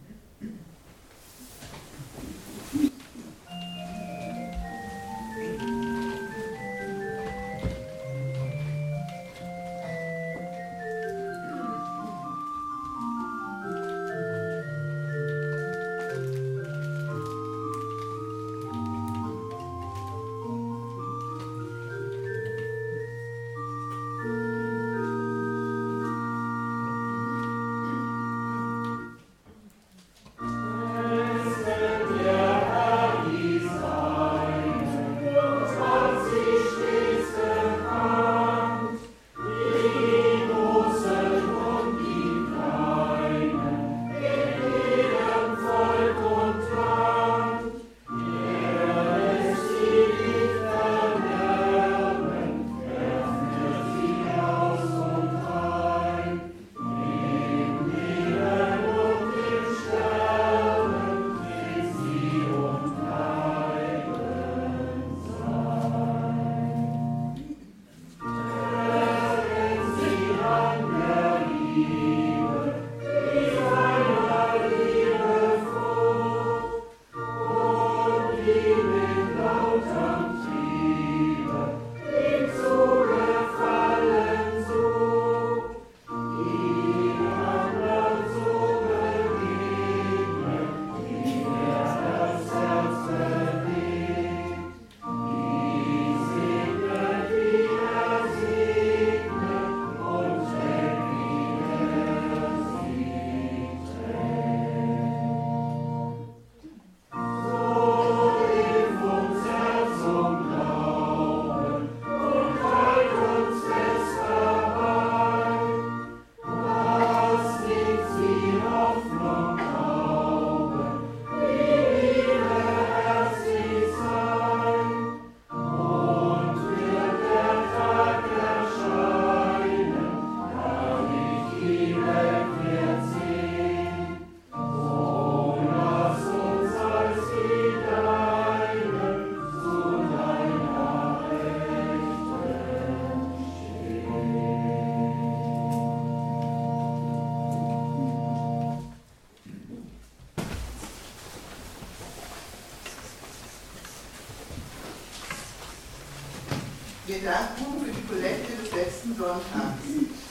Speaker 5: Wir danken für die Kollekte des letzten Sonntags.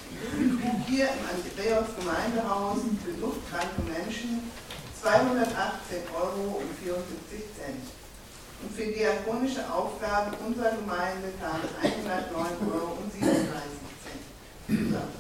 Speaker 5: Hier im Andreas Gemeindehaus für suchtkranke Menschen 218,74 € und für diakonische Aufgaben unserer Gemeinde kamen 109,37 € zusammen.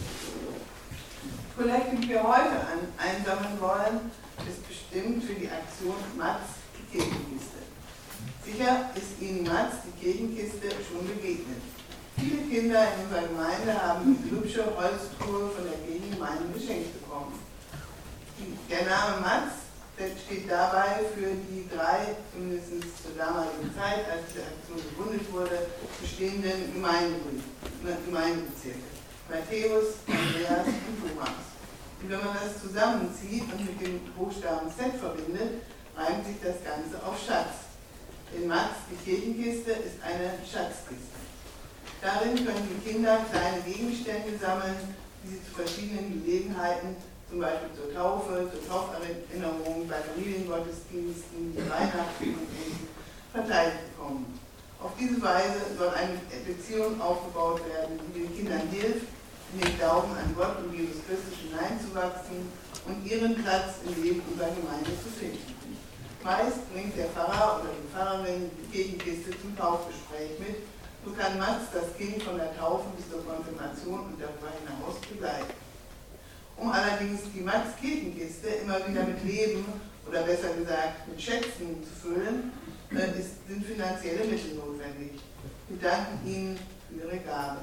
Speaker 5: Die Kollekte, die wir heute einsammeln wollen, ist bestimmt für die Aktion Mats die Kirchenkiste. Sicher ist Ihnen Mats die Kirchenkiste schon begegnet. Viele Kinder in unserer Gemeinde haben die hübsche Holztruhe von der Kirchengemeinde geschenkt bekommen. Der Name Mats steht dabei für die drei, zumindest zur damaligen Zeit, als die Aktion gegründet wurde, bestehenden Gemeindebezirke. Matthäus, Andreas und Thomas. Und wenn man das zusammenzieht und mit dem Buchstaben Z verbindet, reimt sich das Ganze auf Schatz. Denn Mats, die Kirchenkiste, ist eine Schatzkiste. Darin können die Kinder kleine Gegenstände sammeln, die sie zu verschiedenen Gelegenheiten, zum Beispiel zur Taufe, zur Tauferinnerung, bei Familiengottesdiensten, Weihnachten und Ähnlichem, verteilt bekommen. Auf diese Weise soll eine Beziehung aufgebaut werden, die den Kindern hilft, in den Glauben an Gott und Jesus Christus hineinzuwachsen und ihren Platz im Leben unserer Gemeinde zu finden. Meist bringt der Pfarrer oder die Pfarrerin die Kirchenkiste zum Taufgespräch mit. So kann Max das Kind von der Taufe bis zur Konfirmation und darüber hinaus begleiten. Um allerdings die Max-Kirchenkiste immer wieder mit Leben oder besser gesagt mit Schätzen zu füllen, sind finanzielle Mittel notwendig. Wir danken Ihnen für Ihre Gabe.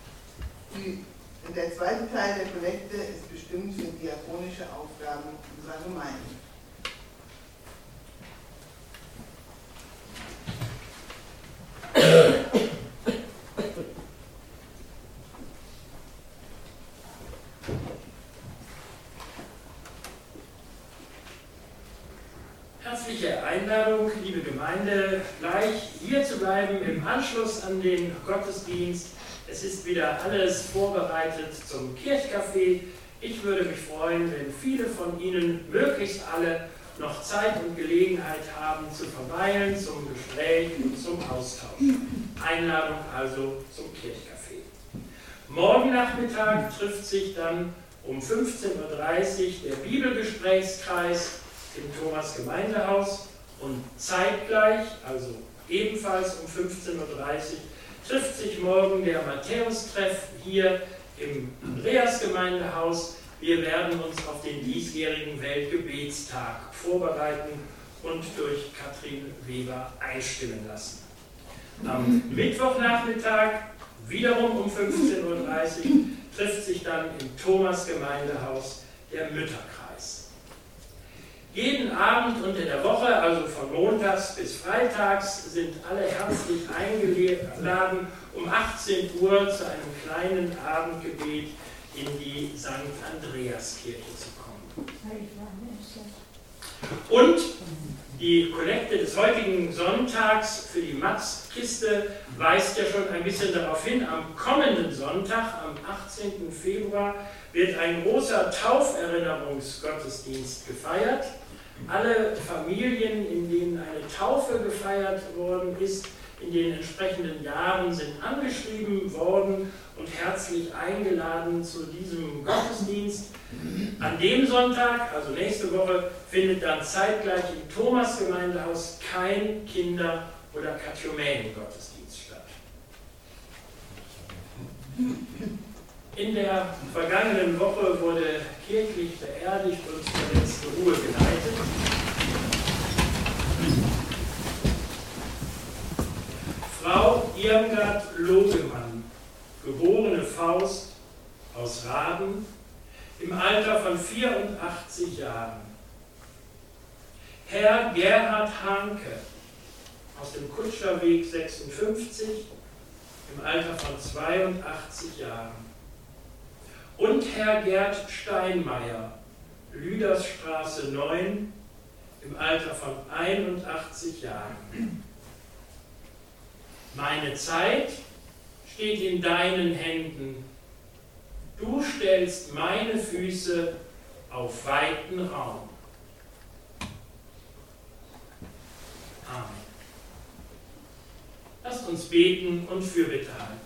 Speaker 5: Der zweite Teil der Kollekte ist bestimmt für diakonische Aufgaben unserer Gemeinde.
Speaker 2: Herzliche Einladung, liebe Gemeinde, gleich hier zu bleiben im Anschluss an den Gottesdienst. Es ist wieder alles vorbereitet zum Kirchcafé. Ich würde mich freuen, wenn viele von Ihnen, möglichst alle, noch Zeit und Gelegenheit haben zu verweilen, zum Gespräch und zum Austausch. Einladung also zum Kirchcafé. Morgen Nachmittag trifft sich dann um 15:30 Uhr der Bibelgesprächskreis im Thomas-Gemeindehaus und zeitgleich, also ebenfalls um 15:30 Uhr, trifft sich morgen der Matthäus-Treff hier im Andreas-Gemeindehaus. Wir werden uns auf den diesjährigen Weltgebetstag vorbereiten und durch Katrin Weber einstimmen lassen. Am Mittwochnachmittag, wiederum um 15:30 Uhr, trifft sich dann im Thomas-Gemeindehaus der Mütterkreis. Jeden Abend unter der Woche, also von montags bis freitags, sind alle herzlich eingeladen, um 18 Uhr zu einem kleinen Abendgebet in die St. Andreaskirche zu kommen. Und die Kollekte des heutigen Sonntags für die Max-Kiste weist ja schon ein bisschen darauf hin. Am kommenden Sonntag, am 18. Februar, wird ein großer Tauferinnerungsgottesdienst gefeiert. Alle Familien, in denen eine Taufe gefeiert worden ist, in den entsprechenden Jahren sind angeschrieben worden und herzlich eingeladen zu diesem Gottesdienst. An dem Sonntag, also nächste Woche, findet dann zeitgleich im Thomas-Gemeindehaus kein Kinder- oder Katechumänen-Gottesdienst statt. In der vergangenen Woche wurde kirchlich beerdigt und zur letzten Ruhe geleitet. Frau Irmgard Logemann, geborene Faust aus Raben, im Alter von 84 Jahren. Herr Gerhard Hanke, aus dem Kutscherweg 56, im Alter von 82 Jahren. Und Herr Gerd Steinmeier, Lüdersstraße 9, im Alter von 81 Jahren. Meine Zeit steht in deinen Händen. Du stellst meine Füße auf weiten Raum. Amen. Lasst uns beten und Fürbitte halten.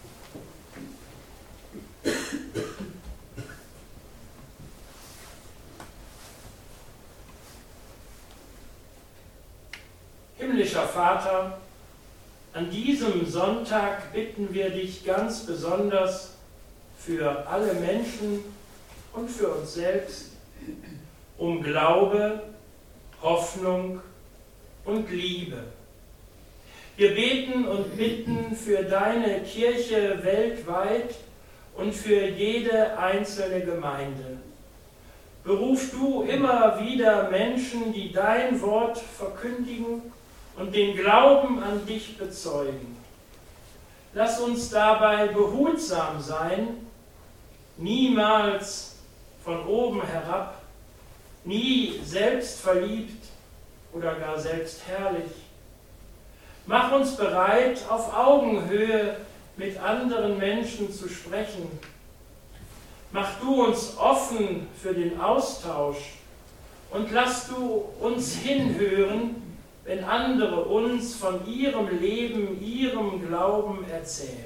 Speaker 2: Himmlischer Vater, an diesem Sonntag bitten wir dich ganz besonders für alle Menschen und für uns selbst um Glaube, Hoffnung und Liebe. Wir beten und bitten für deine Kirche weltweit und für jede einzelne Gemeinde. Beruf du immer wieder Menschen, die dein Wort verkündigen und den Glauben an dich bezeugen. Lass uns dabei behutsam sein, niemals von oben herab, nie selbstverliebt oder gar selbstherrlich. Mach uns bereit, auf Augenhöhe mit anderen Menschen zu sprechen. Mach du uns offen für den Austausch und lass du uns hinhören, wenn andere uns von ihrem Leben, ihrem Glauben erzählen.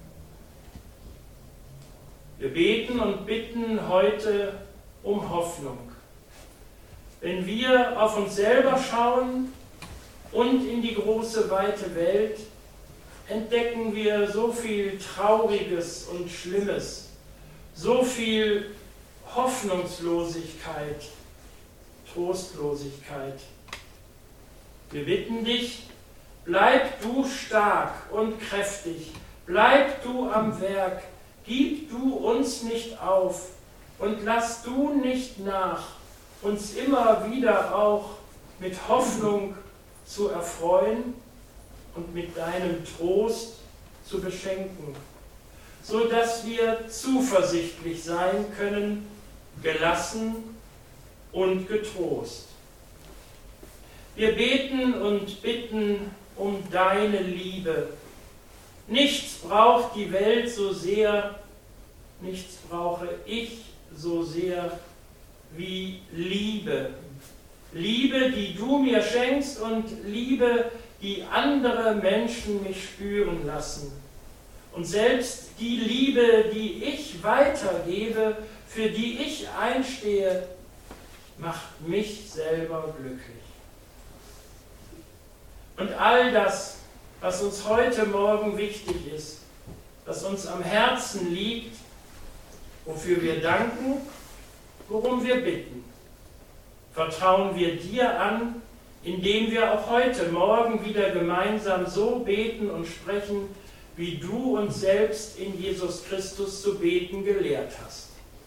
Speaker 2: Wir beten und bitten heute um Hoffnung. Wenn wir auf uns selber schauen und in die große, weite Welt, entdecken wir so viel Trauriges und Schlimmes, so viel Hoffnungslosigkeit, Trostlosigkeit. Wir bitten dich, bleib du stark und kräftig, bleib du am Werk, gib du uns nicht auf und lass du nicht nach, uns immer wieder auch mit Hoffnung zu erfreuen und mit deinem Trost zu beschenken, so dass wir zuversichtlich sein können, gelassen und getrost. Wir beten und bitten um deine Liebe. Nichts braucht die Welt so sehr, nichts brauche ich so sehr wie Liebe. Liebe, die du mir schenkst und Liebe, die andere Menschen mich spüren lassen. Und selbst die Liebe, die ich weitergebe, für die ich einstehe, macht mich selber glücklich. Und all das, was uns heute Morgen wichtig ist, was uns am Herzen liegt, wofür wir danken, worum wir bitten, vertrauen wir dir an, indem wir auch heute Morgen wieder gemeinsam so beten und sprechen, wie du uns selbst in Jesus Christus zu beten gelehrt hast.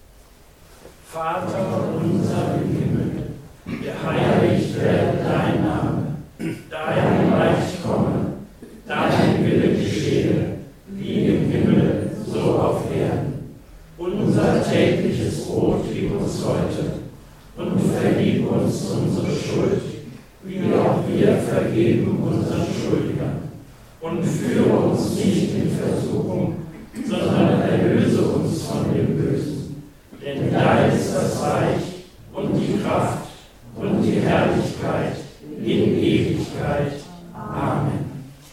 Speaker 2: Vater unser im Himmel, geheiligt werde dein Name, dein Reich komme, dein Wille geschehe, wie im Himmel, so auf Erden. Unser tägliches Brot gib uns heute und vergib uns unsere Schuld, wie auch wir vergeben unseren Schuldigern. Und führe uns nicht in Versuchung, sondern erlöse uns von dem Bösen. Denn dein ist das Reich und die Kraft und die Herrlichkeit in Ewigkeit. Amen.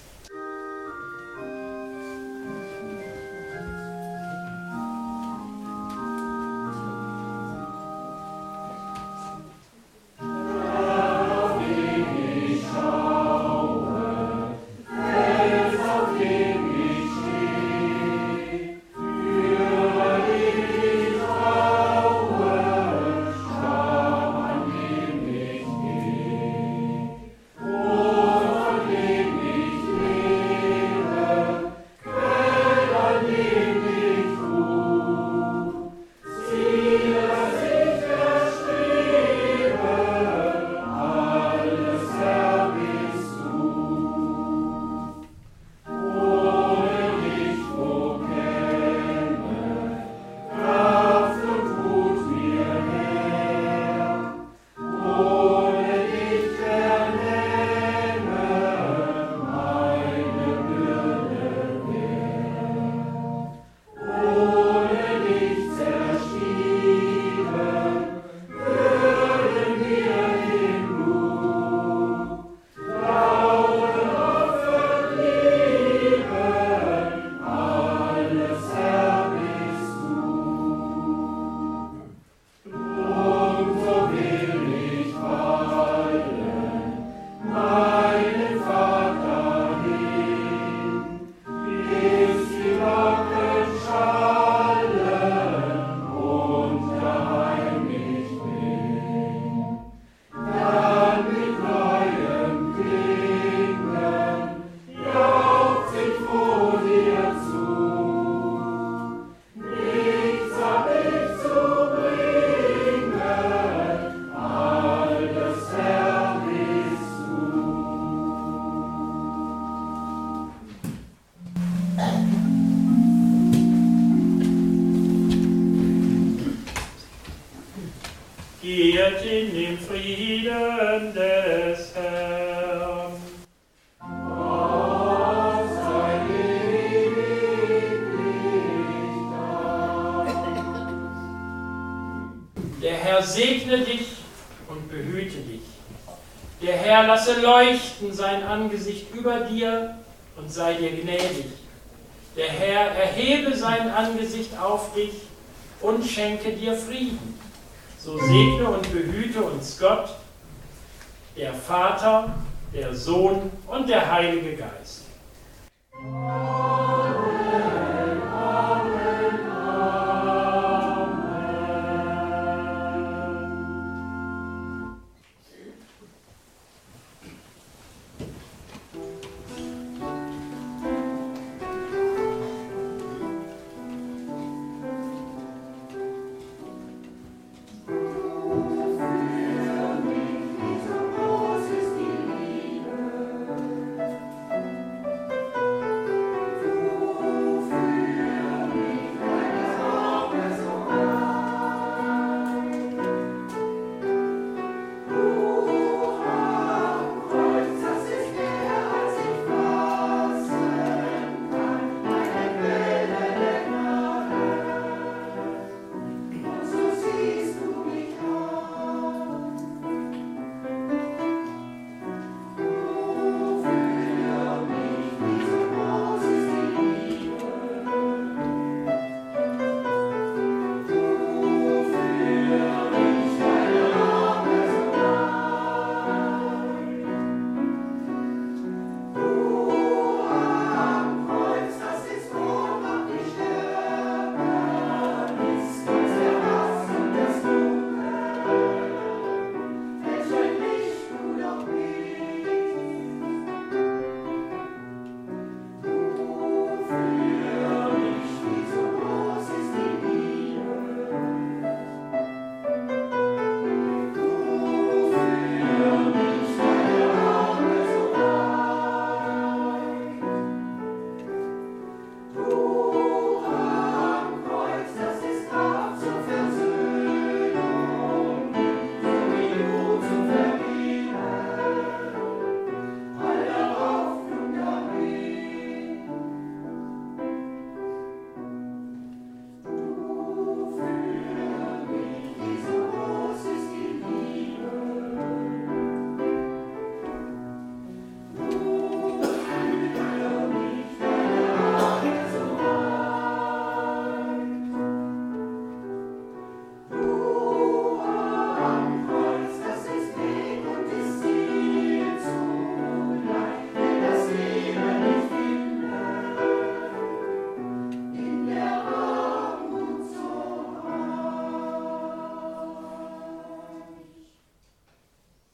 Speaker 2: Geht in den Frieden des Herrn.
Speaker 4: Gott sei ewiglich da.
Speaker 2: Herr segne dich und behüte dich. Der Herr lasse leuchten sein Angesicht über dir und sei dir gnädig. Der Herr erhebe sein Angesicht auf dich und schenke dir Frieden. So segne und behüte uns Gott, der Vater, der Sohn und der Heilige Geist.